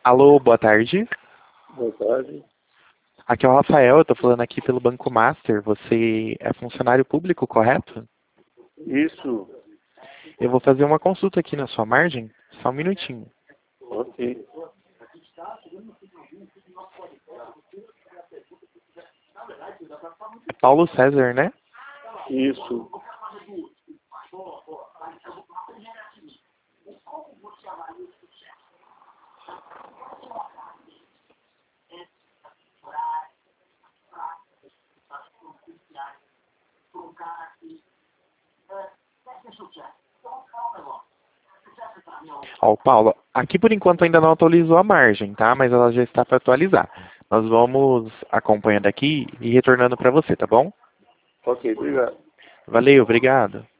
Alô, boa tarde. Boa tarde. Aqui é o Rafael, eu tô falando aqui pelo Banco Master. Você é funcionário público, correto? Isso. Eu vou fazer uma consulta aqui na sua margem. Só um minutinho. Ok. É Paulo César, né? Isso. Ó, Paulo, aqui por enquanto ainda não atualizou a margem, tá? Mas ela já está para atualizar. Nós vamos acompanhando aqui e retornando para você, tá bom? Ok, obrigado. Valeu, obrigado.